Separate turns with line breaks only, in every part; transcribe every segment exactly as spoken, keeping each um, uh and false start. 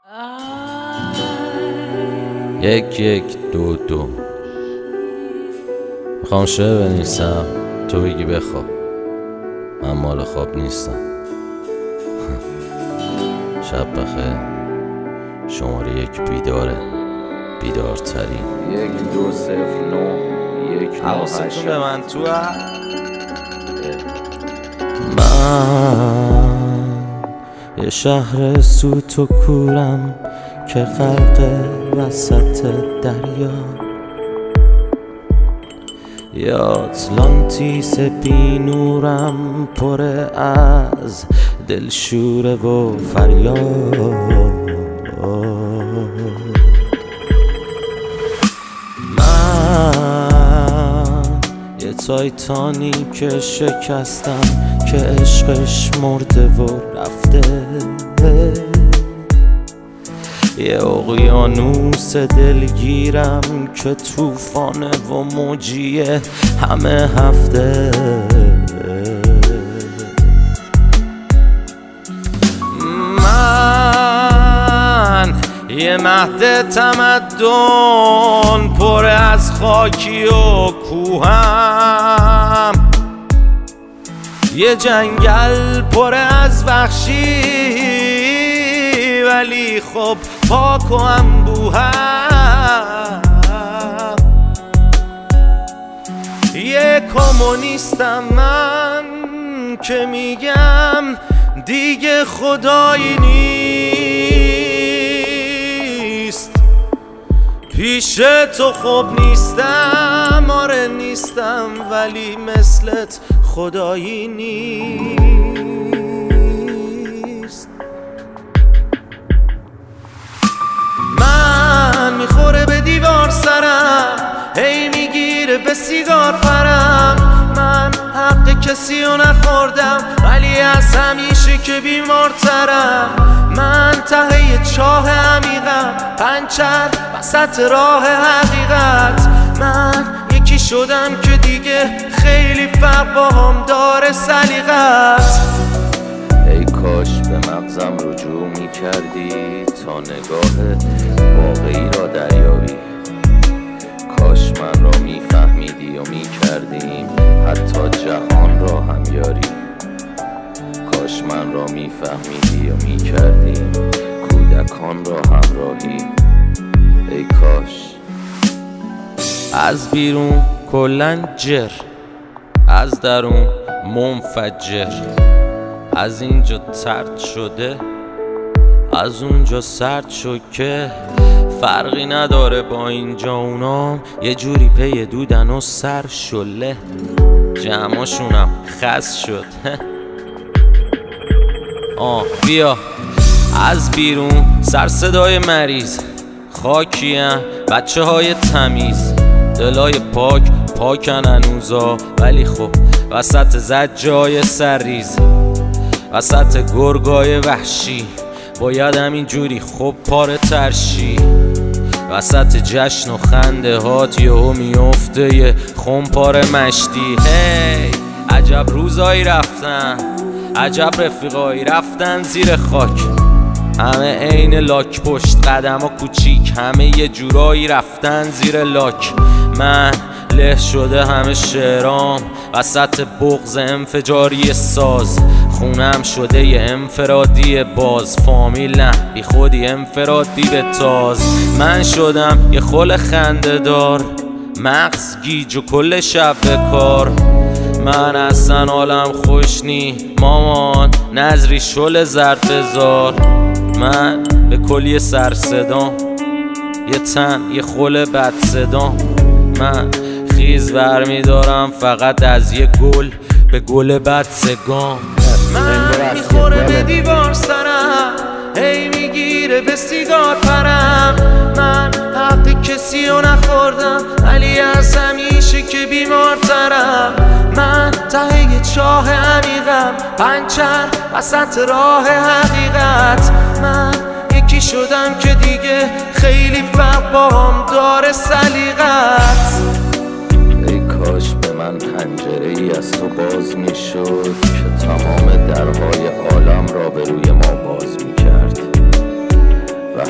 یک یک دو دو میخوام شعر بنویسم، تو بگی بخواب. من مال خواب نیستم. شب بخیر. شماره یک بیداره، بیدارترین.
یک دو صفر نو یک نو
حواستون به من تو من یه شهر سوت و کورم که غرق وسط دریا، یه آتلانتیس بی نورم پر از دلشوره و فریاد. من یه تایتانیک شکستم که عشقش مرده و رفته، یه اقیانوس دلگیرم که طوفانه و موجیه همه هفته. من یه مهد تمدن پر از خاکی و کوهم، یه جنگل پر از وحشی ولی خب پاک و انبوهم. یه کمونیستم من که میگم دیگه خدایی نیست، پیش تو خوب نیستم، آره نیستم، ولی مثلت خدایی نیست. من میخوره به دیوار سرم، هی میگیره به سیگار پرم. من حق کسی رو نخوردم ولی از همیشه که بیمارترم. من ته چاه عمیقم، پنچر وسط راه حقیقت. من یکی شدم که دیگه خیلی فرق با هم داره سلیقت.
ای کاش به مغزم رجوع می کردی تا نگاه واقعی را دریابی. کاش من را می فهمیدی و می کردیم حتی جهان را هم یاری. کاش من را می فهمیدی و می کردیم کودکان را همراهی. ای کاش.
از بیرون کلن جر، از درون منفجر. از اینجا ترد شده، از اونجا سرد شد که فرقی نداره با اینجا اونام یه جوری پی دودن و سر شله. جمعاشونم خس شد. آه بیا. از بیرون سر صدای مریض، خاکیم بچه های تمیز، دلای پاک پاکن هنوزا، ولی خب وسط زجای سرریز، وسط گرگای وحشی باید همین جوری خب پاره ترشی. وسط جشن و خنده هات یهو میفته یه خمپاره مشتی. هی عجب روزایی رفتن، عجب رفیقایی رفتن زیر خاک. همه عین لاک پشت قدم ها کوچیک، همه یه جورایی رفتن زیر لاک. من له شده همه شعرام وسط بغض انفجاری ساز. خونم شده یه انفرادی باز، فامیل نه بی خودی انفرادی به تاز. من شدم یه خل خنده دار، مغز گیج و کل شب به کار. من اصلا حالم خوش نی مامان، نظری شل زرد بزار. من به کلی سر صدام، یه تن یه خل بد صدام. من خیز برمیدارم فقط از یه گل به گل بد سگام. من میخوره به دیوار سرم، هی میگیره به سیگار پرم. من حق کسی رو نخوردم ولی از همیشه که بیمارترم. من ته چاه عمیقم، پنچر وسط راه حقیقت. من یکی شدم که دیگه خیلی فرق با هم داره سلیقت.
ای کاش به من پنجره ای از تو باز می شد که تمام درهای عالم را به روی ما باز می کرد و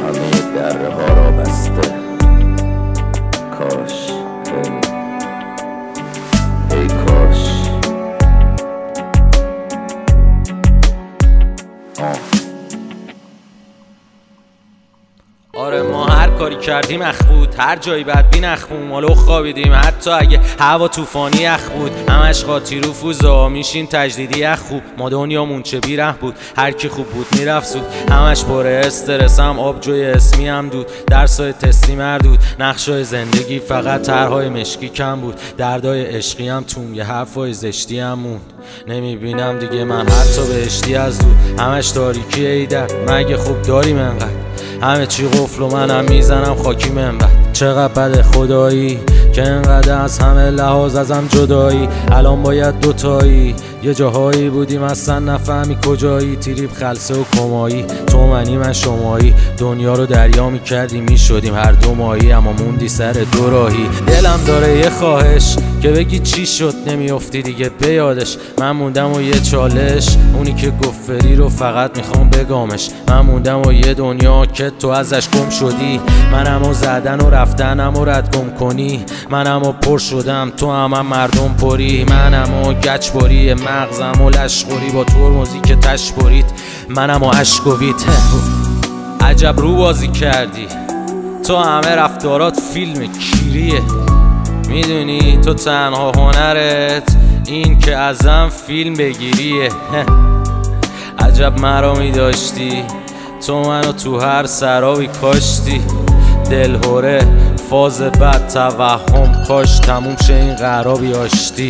کاری کردیم اخ بود، هر جایی بدبین اخمون مالو خوابیدیم، حتی اگه هوا طوفانی اخ بود. همش قاطی رفوزا میشین تجدیدی اخ خوب. ما دنیامون چه بیره بود، هر کی خوب بود میرفت سود. همش پر استرسم، آبجوی اسمی هم دود، درسای تستی مردود، نقشای زندگی فقط طرحهای مشکی کم بود. دردای عشقی هم توم، یه حرفای زشتی هم موند. نمیبینم دیگه من حتی بهشتی از دور، همش تاریکی ایدر. مگه خوب داریم انقدر؟ همه چی قفل و منم میزنم خاکی منبت. چقدر بده خدایی که انقدر از همه لحاظ ازم جدایی. الان باید دوتایی، یه جاهایی بودیم اصلا نفهمی کجایی. تریپ خلصه و کمایی، تو منی من شمایی. دنیا رو دریا میکردیم میشدیم هر دو ماهی، اما موندی سر دو راهی. دلم داره یه خواهش که بگی چی شد نمیافتی دیگه به یادش. من موندم و یه چالش، اونی که گفت فری رو فقط میخوام بگامش. من موندم و یه دنیا که تو ازش گم شدی. منم و زدن و رفتنم و رد گم کنی. منم و پر شدم تو هم, هم مردم پری. منم و گچ بری مغزم و لشخوری، با ترمزی که تش برید. منم و عشق و ویت. عجب رو بازی کردی تو، همه رفتارات فیلم کیریه. میدونی تو تنها هنرت این که ازم فیلم بگیریه. عجب مرامی داشتی تو، منو تو هر سرابی کاشتی. دلهوره فاز بد توهم، کاش تموم شه این قرابی آشتی.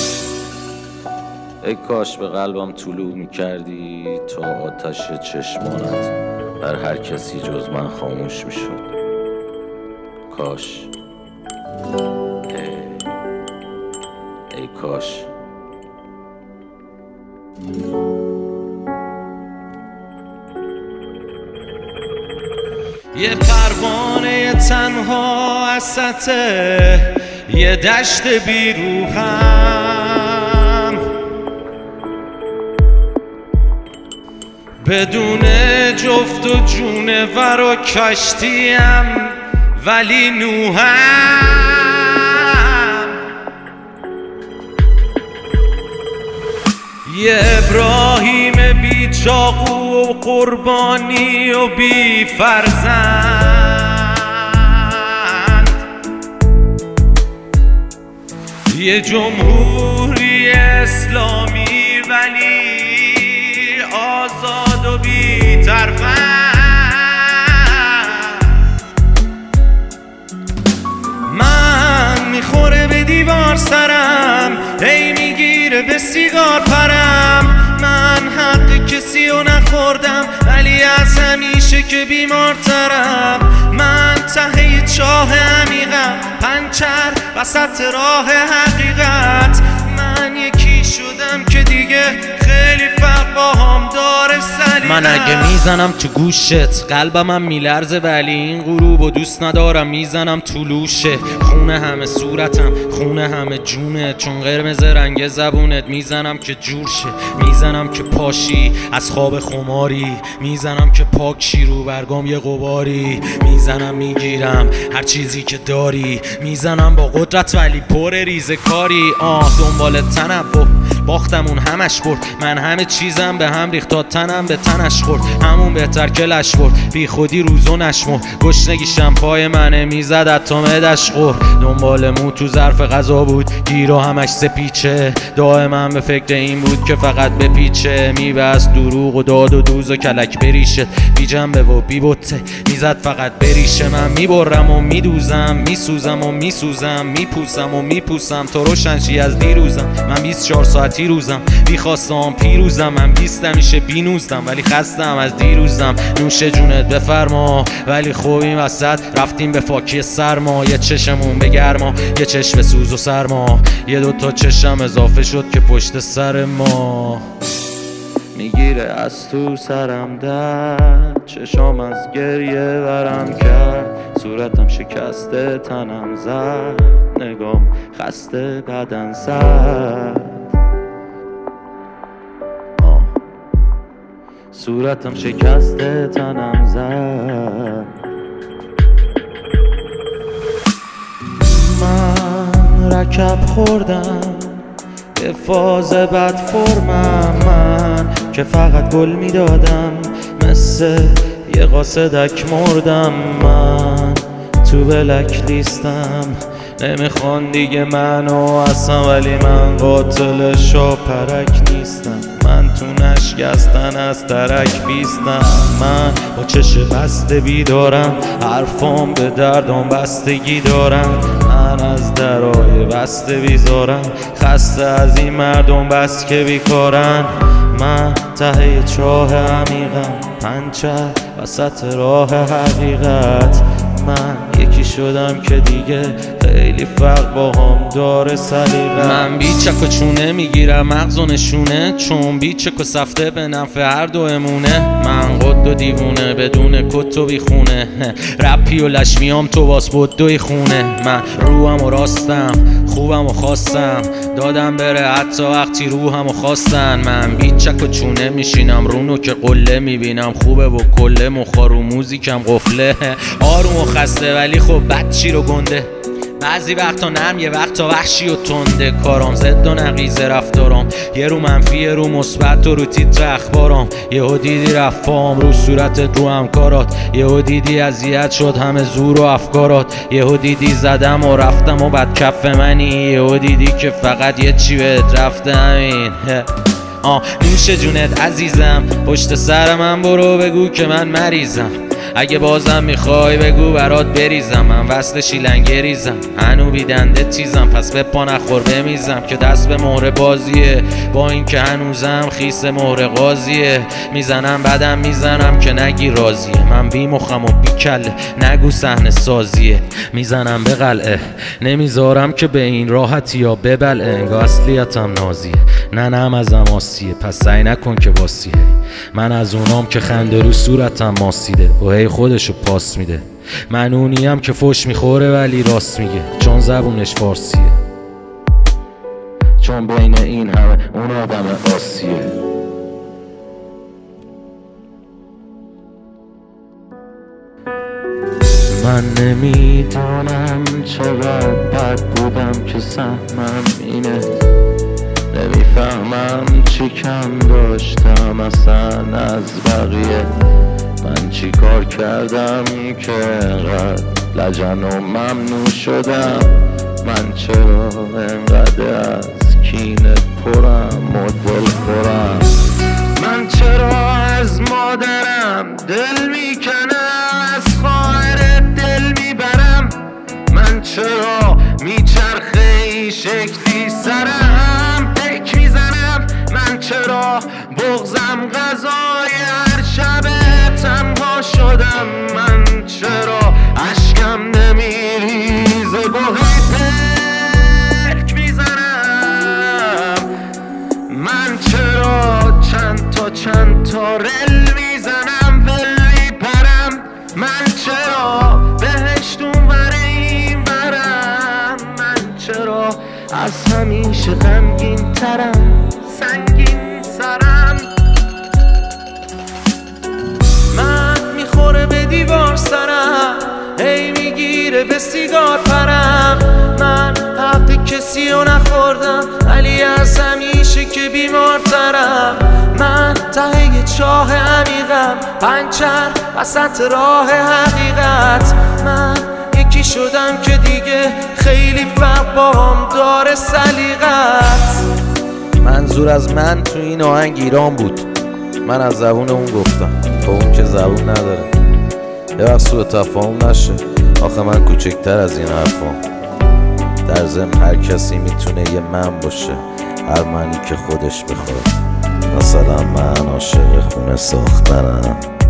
ای کاش به قلبم طلوع میکردی تا آتش چشمانت بر هر کسی جز من خاموش میشد. کاش ای, ای کاش
یه پروانه تنها وسط یه دشت بیروهم، بدون جفت و جونور و کشتیم ولی نوحم. یه ابراهیم بی چاقو و قربانی و بی فرزند، یه جمهوری اسلامی ولی آزاد و بی ترفند. من میخوره به دیوار سرم، هی میگیره به سیگار پرم. من حق کسی رو نخوردم ولی از همیشه که بیمارترم. من ته چاه عمیقم، پنچر وسط راه حقیقت. من یکی شدم که دیگه خیلی فرق با هم داره سلیقت. من اگه میزنم تو گوشت قلبم میلرزه، ولی این غروب و دوست ندارم. میزنم تو لوشه، خونه همه صورتم، خونه همه جونه، چون قرمز رنگ زبونت. میزنم که جور شه، میزنم که پاشی از خواب خماری. میزنم که پاکشی رو برگام یه غباری. میزنم میگیرم هر چیزی که داری. میزنم با قدرت ولی پر ریزه کاری. آه دنبال تنبه باختمون همش برد. من همه چیزم به هم ریخت تا تنم به تنش خورد. همون بهتر که لش برد، بی خودی روزو نشمرد. گشنگیشم پای منه میزد اتمدش خور. دنبال مو تو ظرف غذا بود، گیر و همش سپیچه. دائما به فکر این بود که فقط بپیچه. میبست دروغ و داد و دوز و کلک بریشه، بی جنبه و بی بطه میزد فقط بریشه. من میبرم و میدوزم، میسوزم و میسوزم، میپوسم و میپوسم تو روشنشی از دیروزم. من بیست و چهار ساعتی روزم، بی خواستم پیروزم. من بیست همیشه بینوزدم ولی خستم از دیروزم. نوش جونت بفرما ولی خوب این وسط رفتیم به فاکی سرما. یه چشمون به گرما، یه چشم سوز و سرما. یه دوتا چشم اضافه شد که پشت سر ما.
میگیره از تو سرم درد، چشام از گریه ورم کرد. صورتم شکسته تنم زد، نگام خسته بدن سرد. آه. صورتم شکسته تنم زد. من رکب خوردم به فاز بد فرمم، من که فقط گل میدادم مثل یه قاصدک مردم. من
تو بلک لیستم، نمیخوان دیگه منو اصلا، ولی من قاتل شاپرک نیستم. من تو نشکستن از درک بیستم، من با چش بسته بیدارم، حرفام به دردم بستگی دارم. من از درای بسته بیزارم، خسته از این مردم بس که بیکارن. من ته چاه عمیقم، پنچر وسط راه حقیقت. من یکی شدم که دیگه خیلی فرق با هم داره سلیقه. من بیچک و چونه میگیرم مغز و نشونه، چون بیچک و سفته به نفع هر دو امونه. من قد و دیوونه بدون کت و بیخونه، رپی و لشمیام تو واس بدوی خونه. من روحم و راستم، خوبم و خواستم، دادم بره حتی وقتی روحم و خواستن. من بیچک و چونه میشینم رونو که قله میبینم خوبه و کله مخار و موزیکم قفله. آروم و خسته ولی خب بد چی رو گنده، بعضی وقتا نرم یه وقتا وحشی و تنده. کارام زد و نقیزه رفتارم، یه رو منفی یه رو مثبت و رو تیتر اخبارم. یهو دیدی رفام رو صورتت رو همکارات، یهو دیدی اذیت شد همه زور و افکارات. یهو دیدی زدم و رفتم و بد کف منی، یهو دیدی که فقط یه چی بهت رفته همین. آه نوش جونت عزیزم، پشت سر من برو بگو که من مریضم. اگه بازم میخوای بگو برات بریزم، من وصل شیلنگه ریزم، هنو بیدنده تیزم. پس به پا نخور بمیزم که دست به مهر بازیه، با این که هنوزم خیس مهر قاضیه. میزنم بدم میزنم که نگی راضیه، من بی مخم و بی کله نگو صحنه سازیه. میزنم به قلعه نمیذارم که به این راحتی یا ببلعه، انگاه اصلیتم نازیه ننم ازم آسیه. پس سعی نکن که واسیه، من از اونام که خنده رو صورتم ماسیده و هی خودشو پاس میده. من اونیم که فوش میخوره ولی راست میگه، چون زبونش فارسیه،
چون بین این همه اون آدم آسیه. من نمیدونم چقدر بد بودم که سهمم اینه، نمیفهمم چی کم داشتم اصلا از بقیه. من چی کار کردم که انقدر لجن و ممنوع شدم؟ من چرا انقدر از کینه پرم و دل خورم؟ من چرا از مادرم دل میکنم، از خواهر دل میبرم؟ من چرا میچرخه این شکلی سرم تک میزنم؟ من چرا بغضم غذای هر شب تنها شدم؟ من چرا عشقم نمیریزه گوهی پرک میزنم؟ من چرا چند تا چند تا رل میزنم ول میپرم؟ من چرا بهشت اونور این برم؟ من چرا از همیشه غمگین ترم، سنگین سرم؟
من میخوره به دیوار سرم، هی میگیره به سیگار پرم. من حق کسی رو نخوردم ولی از همیشه که بیمارترم. من ته چاه عمیقم، پنچر وسط راه حقیقت. من یکی شدم که دیگه خیلی فرق با هم داره سلیقت. منظور از من تو این آهنگ ایران بود، من از زبون اون گفتم با اون که زبون نداره. یه وقت سوء تفاهم نشه، آخه من کوچکتر از این حرفام. در ضمن هر کسی میتونه یه من باشه، هر منی که خودش بخواد. مثلا من عاشق خونه ساختنم.